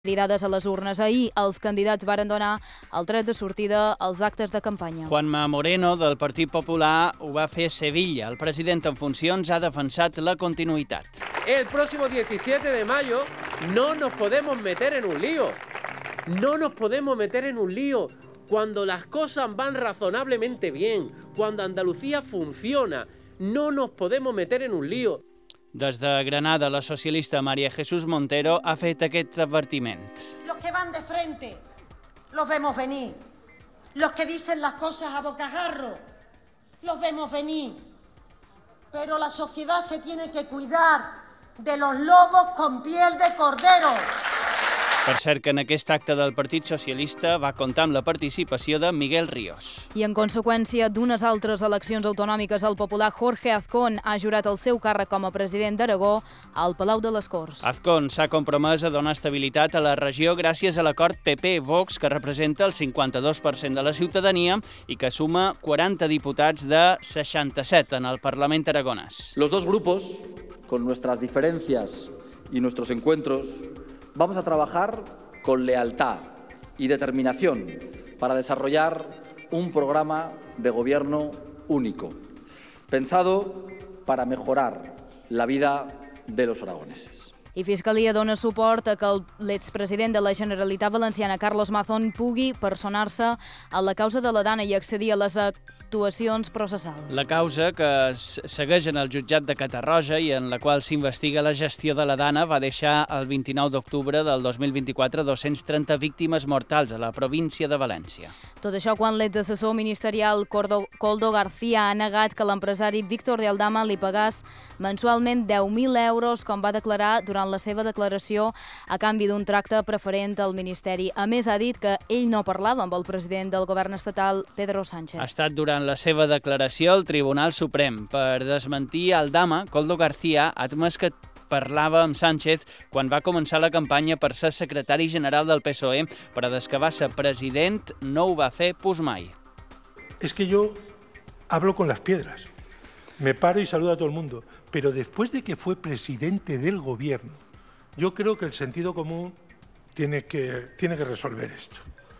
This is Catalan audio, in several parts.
Cridades a les urnes. Ahir, els candidats varen donar el tret de sortida als actes de campanya. Juanma Moreno, del Partit Popular, ho va fer a Sevilla. El president en funcions ha defensat la continuïtat. El próximo 17 de mayo no nos podemos meter en un lío. No nos podemos meter en un lío. Cuando las cosas van razonablemente bien, cuando Andalucía funciona, no nos podemos meter en un lío. Des de Granada, la socialista María Jesús Montero ha fet aquest advertiment. Los que van de frente, los vemos venir. Los que dicen las cosas a bocajarro, los vemos venir. Pero la sociedad se tiene que cuidar de los lobos con piel de cordero. Per cert, que en aquest acte del Partit Socialista va comptar amb la participació de Miguel Ríos. I en conseqüència d'unes altres eleccions autonòmiques, el popular Jorge Azcón ha jurat el seu càrrec com a president d'Aragó al Palau de les Corts. Azcón s'ha compromès a donar estabilitat a la regió gràcies a l'acord PP-Vox, que representa el 52% de la ciutadania i que suma 40 diputats de 67 en el Parlament aragonès. Los dos grupos, con nuestras diferencias y nuestros encuentros, vamos a trabajar con lealtad y determinación para desarrollar un programa de gobierno único, pensado para mejorar la vida de los aragoneses. I Fiscalia dona suport a que l'expresident de la Generalitat Valenciana, Carlos Mazón, pugui personar-se a la causa de la Dana i accedir a les actuacions processals. La causa, que es segueix en el jutjat de Catarroja i en la qual s'investiga la gestió de la Dana, va deixar el 29 d'octubre del 2024 230 víctimes mortals a la província de València. Tot això quan l'exassessor ministerial Koldo García ha negat que l'empresari Víctor de Aldama li pagàs mensualment 10.000 euros, com va declarar durant la seva declaració, a canvi d'un tracte preferent al Ministeri. A més, ha dit que ell no parlava amb el president del govern estatal, Pedro Sánchez. Ha estat durant la seva declaració al Tribunal Suprem. Per desmentir Aldama, Koldo García ha admès que parlava amb Sánchez quan va començar la campanya per ser secretari general del PSOE, però des que va ser president no ho va fer mai. Es que yo hablo con las piedras, me paro y saludo a todo el mundo, pero después de que fue presidente del gobierno, yo creo que el sentido común tiene que resolver esto.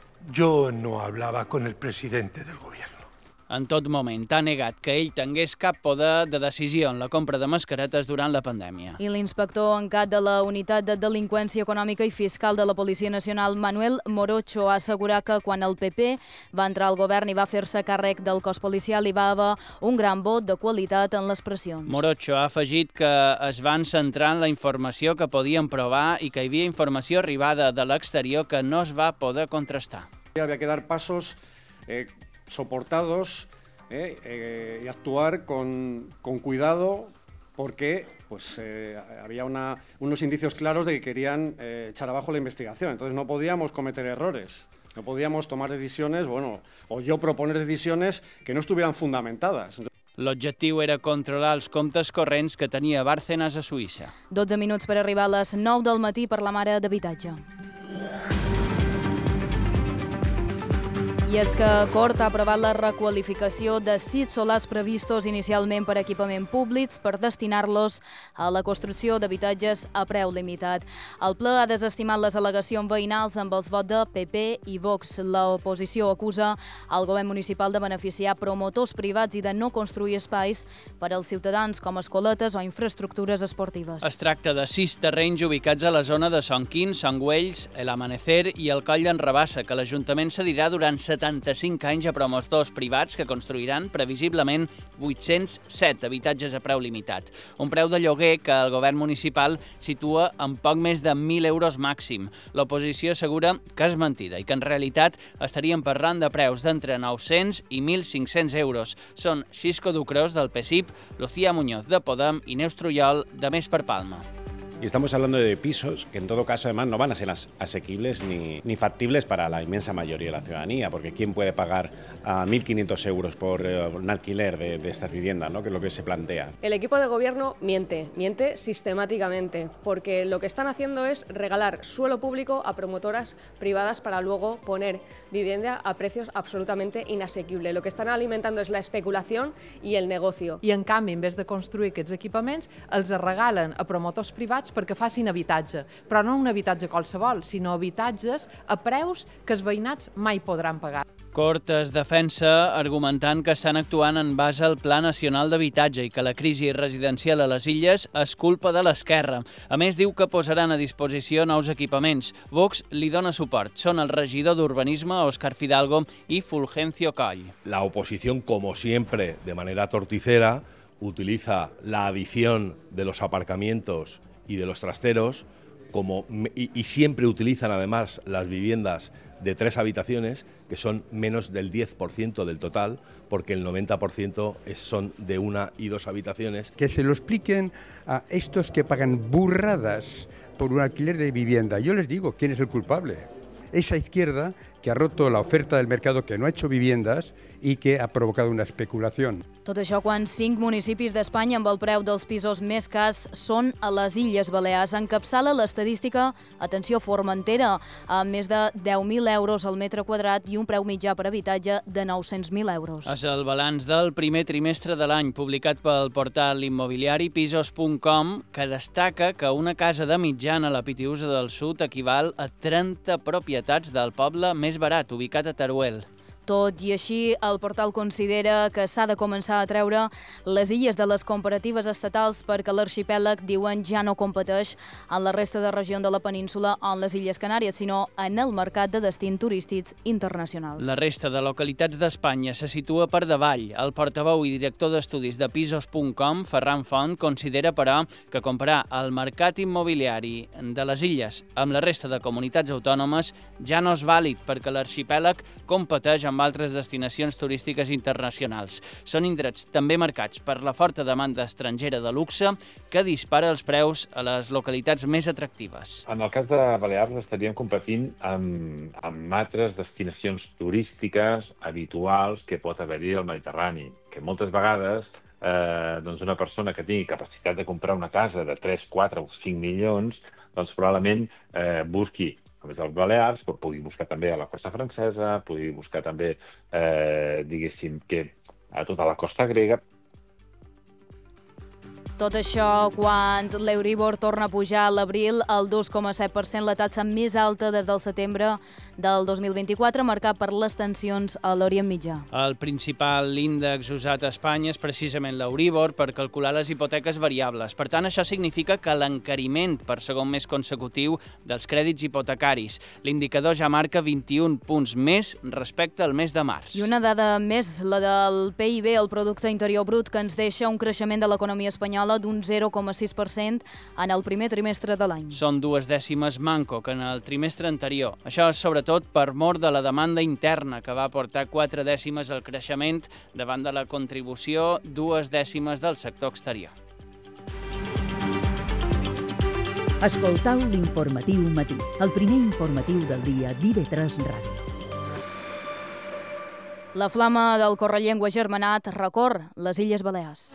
Yo no hablaba con el presidente del gobierno. En tot moment ha negat que ell tingués cap poder de decisió en la compra de mascaretes durant la pandèmia. I l'inspector en cap de la Unitat de Delinqüència Econòmica i Fiscal de la Policia Nacional, Manuel Morocho, ha assegurat que quan el PP va entrar al govern i va fer-se càrrec del cos policial hi va haver un gran vot de qualitat en les pressions. Morocho ha afegit que es van centrar en la informació que podien provar i que hi havia informació arribada de l'exterior que no es va poder contrastar. Había que dar pasos soportados y actuar con cuidado porque había unos indicios claros de que querían echar abajo la investigación. Entonces no podíamos cometer errores, no podíamos tomar decisiones, o yo proponer decisiones que no estuvieran fundamentadas. L'objectiu era controlar els comptes corrents que tenia Bárcenas a Suïssa. 12 minuts per arribar a les 9 del matí per la mare d'habitatge. I és que Cort ha aprovat la requalificació de 6 solars previstos inicialment per equipament públics per destinar-los a la construcció d'habitatges a preu limitat. El ple ha desestimat les al·legacions veïnals amb els vots de PP i Vox. L'oposició acusa el govern municipal de beneficiar promotors privats i de no construir espais per als ciutadans com escoletes o infraestructures esportives. Es tracta de 6 terrenys ubicats a la zona de Son Quint, Son Güells, El Amanecer i el Coll d'en Rabassa, que l'Ajuntament cedirà durant 75 anys a promotors privats que construiran previsiblement 807 habitatges a preu limitat. Un preu de lloguer que el govern municipal situa en poc més de 1.000 euros màxim. L'oposició assegura que és mentida i que en realitat estaríem parlant de preus d'entre 900 i 1.500 euros. Són Xisco Ducros del PSIP, Lucía Muñoz de Podem i Neus Trullol de Més per Palma. Y estamos hablando de pisos que en todo caso además no van a ser asequibles ni factibles para la inmensa mayoría de la ciudadanía, porque ¿quién puede pagar 1.500 euros por un alquiler de estas viviendas, ¿no? Que es lo que se plantea? El equipo de gobierno miente sistemáticamente, porque lo que están haciendo es regalar suelo público a promotoras privadas para luego poner vivienda a precios absolutamente inasequibles. Lo que están alimentando es la especulación y el negocio. I en canvi, en vez de construir aquests equipaments, els regalen a promotors privats privats perquè facin habitatge, però no un habitatge qualsevol, sinó habitatges a preus que els veïnats mai podran pagar. Cort es defensa argumentant que estan actuant en base al Pla Nacional d'Habitatge i que la crisi residencial a les Illes és culpa de l'esquerra. A més, diu que posaran a disposició nous equipaments. Vox li dona suport. Són el regidor d'Urbanisme, Óscar Fidalgo, i Fulgencio Coll. La oposición, como siempre, de manera torticera, utiliza la adición de los aparcamientos y de los trasteros y siempre utilizan además las viviendas de 3 habitaciones, que son menos del 10% del total, porque el 90% son de 1 y 2 habitaciones. Que se lo expliquen a estos que pagan burradas por un alquiler de vivienda. Yo les digo, ¿quién es el culpable? Esa izquierda que ha roto la oferta del mercado, que no ha hecho viviendas y que ha provocado una especulación. Tot això quan 5 municipis d'Espanya amb el preu dels pisos més cars són a les Illes Balears. Encapçala l'estadística, atenció, Formentera, amb més de 10.000 euros al metre quadrat i un preu mitjà per habitatge de 900.000 euros. És el balanç del primer trimestre de l'any, publicat pel portal immobiliari Pisos.com, que destaca que una casa de mitjana a la Pitiusa del Sud equival a 30 propietats del poble més barat, ubicat a Teruel. Tot i així, el portal considera que s'ha de començar a treure les illes de les comparatives estatals perquè l'arxipèlag, diuen, ja no competeix en la resta de regió de la península o en les Illes Canàries, sinó en el mercat de destins turístics internacionals. La resta de localitats d'Espanya se situa per davall. El portaveu i director d'estudis de Pisos.com, Ferran Font, considera, però, que comparar el mercat immobiliari de les illes amb la resta de comunitats autònomes ja no és vàlid perquè l'arxipèlag competeix amb altres destinacions turístiques internacionals. Són indrets també marcats per la forta demanda estrangera de luxe que dispara els preus a les localitats més atractives. En el cas de Balears estaríem competint amb altres destinacions turístiques habituals que pot haver-hi al Mediterrani, que moltes vegades una persona que tingui capacitat de comprar una casa de 3, 4 o 5 milions, doncs probablement busqui a més dels Balears, pugui buscar també a la costa francesa, pugui buscar també, diguéssim, que a tota la costa grega. Tot això quan l'Euribor torna a pujar a l'abril al 2,7%, la taxa més alta des del setembre del 2024, marcat per les tensions a l'Orient Mitjà. El principal índex usat a Espanya és precisament l'Euribor per calcular les hipoteques variables. Per tant, això significa que l'encariment per segon mes consecutiu dels crèdits hipotecaris. L'indicador ja marca 21 punts més respecte al mes de març. I una dada més, la del PIB, el Producte Interior Brut, que ens deixa un creixement de l'economia espanyola d'un 0,6% en el primer trimestre de l'any. Són 2 dècimes manco que en el trimestre anterior. Això és sobretot per mort de la demanda interna, que va aportar 4 dècimes al creixement davant de la contribució 2 dècimes del sector exterior. Escoltau l'Informatiu Matí, el primer informatiu del dia d'IV3 Ràdio. La flama del Correllengua Germanat recor les Illes Balears.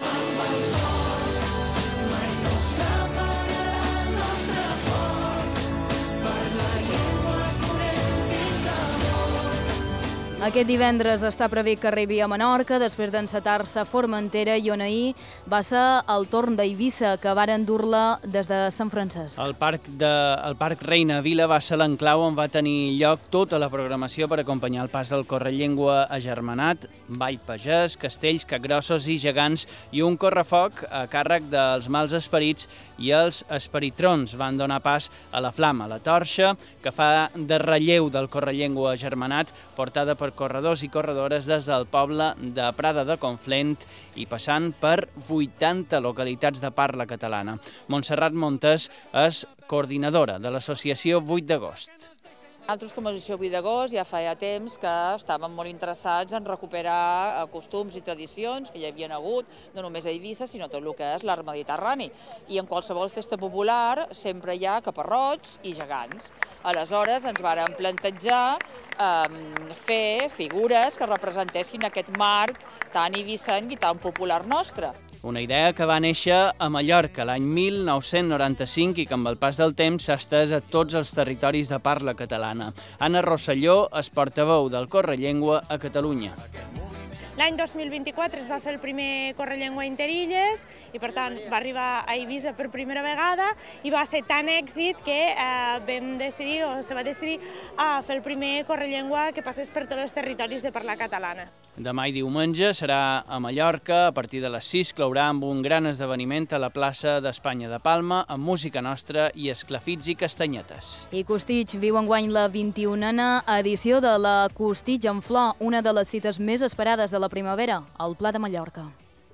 Aquest divendres està previst que arribi a Menorca, després d'encetar-se a Formentera, i on ahir va ser el torn d'Eivissa, que varen dur-la des de Sant Francesc. El Parc Reina Vila va ser l'enclau on va tenir lloc tota la programació per acompanyar el pas del Correllengua agermanat, ball pagès, castells, capgrossos i gegants, i un correfoc a càrrec dels mals esperits i els esperitrons. Van donar pas a la flama, la torxa, que fa de relleu del Correllengua agermanat, portada per corredors i corredores des del poble de Prada de Conflent i passant per 80 localitats de parla catalana. Montserrat Montes és coordinadora de l'associació 8 d'agost. Nosaltres, com a associació 8 d'agost, ja feia temps que estàvem molt interessats en recuperar costums i tradicions que hi havien hagut, no només a Eivissa, sinó tot el que és l'art mediterrani. I en qualsevol festa popular sempre hi ha caparrots i gegants. Aleshores ens vàrem plantejar fer figures que representessin aquest marc tan eivissenc i tan popular nostre. Una idea que va néixer a Mallorca l'any 1995 i que amb el pas del temps s'ha estès a tots els territoris de parla catalana. Anna Rosselló és portaveu del Correllengua a Catalunya. L'any 2024 es va fer el primer Correllengua Interilles i, per tant, va arribar a Eivissa per primera vegada i va ser tan èxit que se va decidir a fer el primer Correllengua que passés per tots els territoris de parla catalana. Demà i diumenge serà a Mallorca, a partir de les 6, clourà amb un gran esdeveniment a la plaça d'Espanya de Palma, amb música nostra i esclafits i castanyetes. I Costitx viu enguany la 21a edició de la Costitx en Flor, una de les cites més esperades de la primavera, al Pla de Mallorca.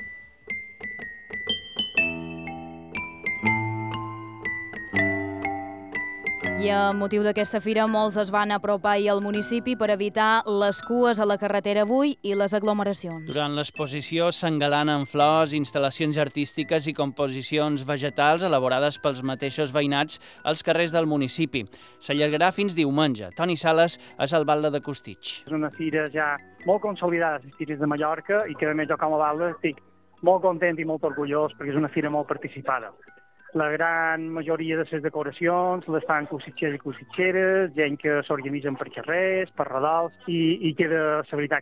I a motiu d'aquesta fira, molts es van apropar ahir al municipi per evitar les cues a la carretera avui i les aglomeracions. Durant l'exposició s'engalana amb flors, instal·lacions artístiques i composicions vegetals elaborades pels mateixos veïnats als carrers del municipi. S'allargarà fins diumenge. Toni Sales és el batlle de Costitx. És una fira ja molt consolidada, les fires de Mallorca, i que a més jo com a batlle estic molt content i molt orgullós perquè és una fira molt participada. La gran majoria de les decoracions les fan costitxers i costitxeres, gent que s'organitzen per carrers, per redals, i queda, la veritat,